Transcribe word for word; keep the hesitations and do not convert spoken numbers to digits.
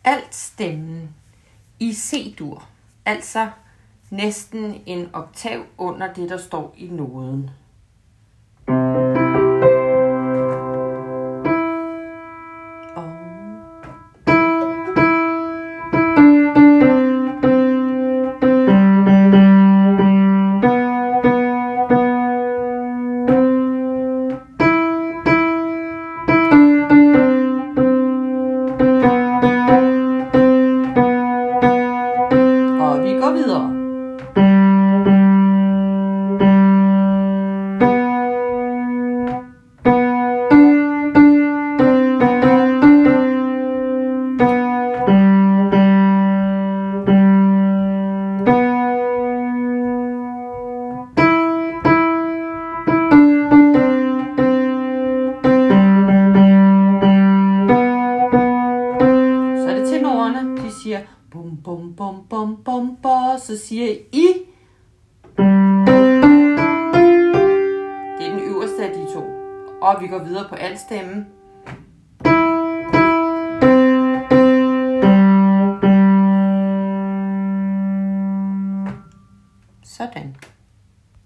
Altstemmen i C-dur, altså næsten en oktav under det, der står i noden. Og vi går videre. Så er det tenorerne, de siger bum bum bum bum bum bum, så siger I. Det er den øverste af de to. Og vi går videre på altstemmen. Sådan.